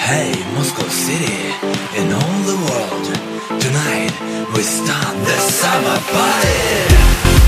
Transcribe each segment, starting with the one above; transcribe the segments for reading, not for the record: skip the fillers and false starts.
Hey, Moscow City, in all the world, tonight we start the summer party.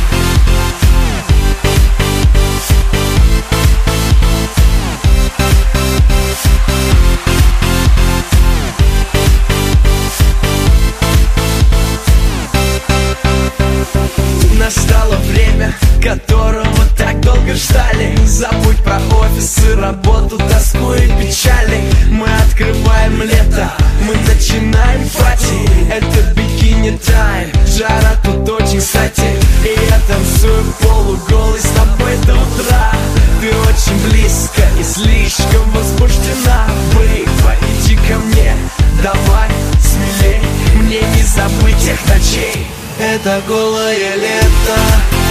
Настало время, которого так долго ждали. Забудь про офис и работу, тоску и печали. Мы открываем лето, мы начинаем пати. Это бикини тайм, жара тут очень кстати. И я танцую полуголый с тобой до утра. Ты очень близко и слишком возбуждена. Бейба, иди ко мне, давай смелей. Мне не забыть тех ночей. Это голое лето.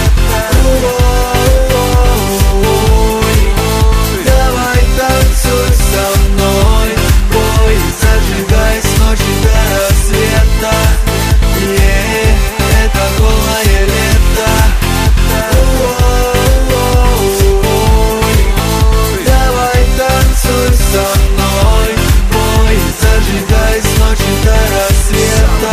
Давай танцуй со мной, бой, зажигай с ночи до рассвета. Это голое лето. Давай танцуй со мной, бой, зажигай с ночи до рассвета.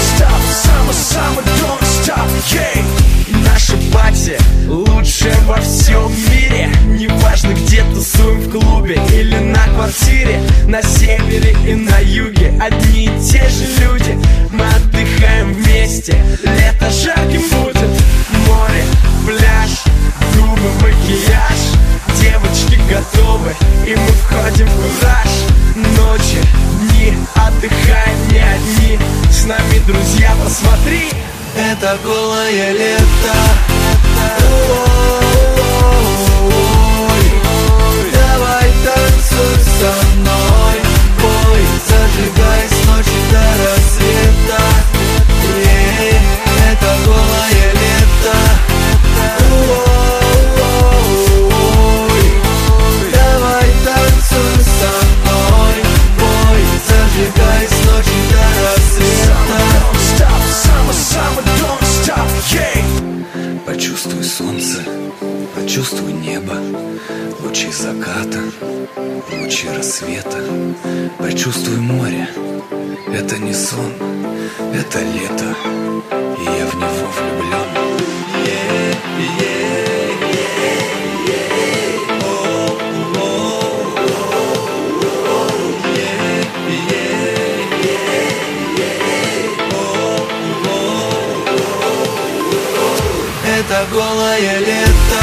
Наша пати лучшая во всем мире. Неважно, где тусуем, в клубе или на квартире. На севере и на юге одни и те же люди. Мы отдыхаем вместе, лето жарким будет. Море, пляж, губы, макияж. Девочки готовы, и мы входим в кураж. Ночи, дни, отдыхаем не одни. С нами друзья, посмотри. Это голое лето. Давай танцуй со мной, бой, зажигай с ночи до рассвета. Это голое лето. Давай танцуй со мной, бой, зажигай с ночи до рассвета. Почувствуй солнце, почувствуй небо, лучи заката, лучи рассвета. Почувствуй море, это не сон, это лето, и я в него влюблен. Это голое лето.